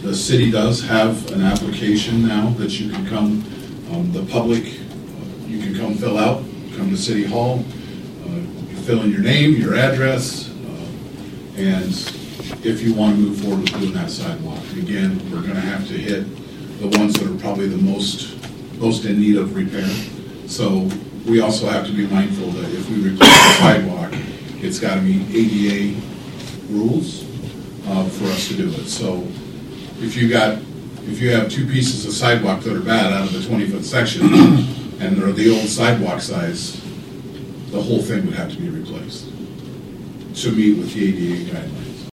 The city does have an application now that you can come, the public, you can come fill out, come to City Hall, you fill in your name, your address, and if you want to move forward with doing that sidewalk. Again, we're going to have to hit the ones that are probably the most in need of repair. So we also have to be mindful that if we replace the sidewalk, it's got to meet ADA rules for us to do it. So if you have two pieces of sidewalk that are bad out of the 20-foot section, and they're the old sidewalk size, the whole thing would have to be replaced to meet with the ADA guidelines.